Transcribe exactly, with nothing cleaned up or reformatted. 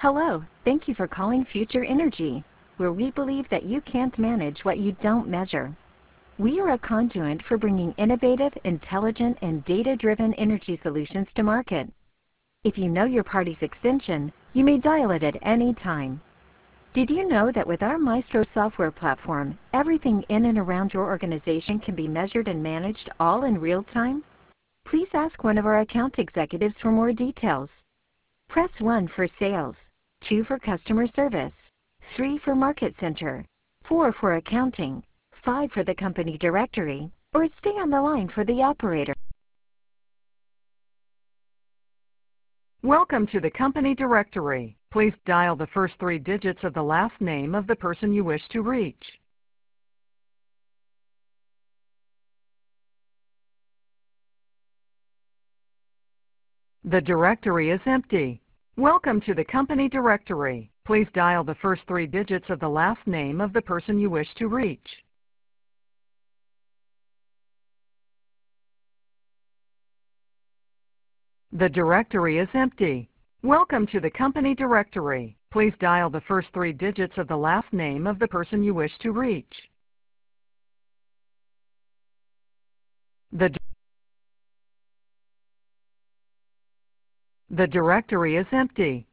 Hello, thank you for calling Future Energy, where we believe that you can't manage what you don't measure. We are a conduit for bringing innovative, intelligent, and data-driven energy solutions to market. If you know your party's extension, you may dial it at any time. Did you know that with our Maestro software platform, everything in and around your organization can be measured and managed all in real time? Please ask one of our account executives for more details. Press one for sales, two for customer service, three for market center, four for accounting, five for the company directory, or stay on the line for the operator. Welcome to the company directory. Please dial the first three digits of the last name of the person you wish to reach. The directory is empty. Welcome to the company directory. Please dial the first three digits of the last name of the person you wish to reach. The directory is empty. Welcome to the company directory. Please dial the first three digits of the last name of the person you wish to reach. The, the directory is empty.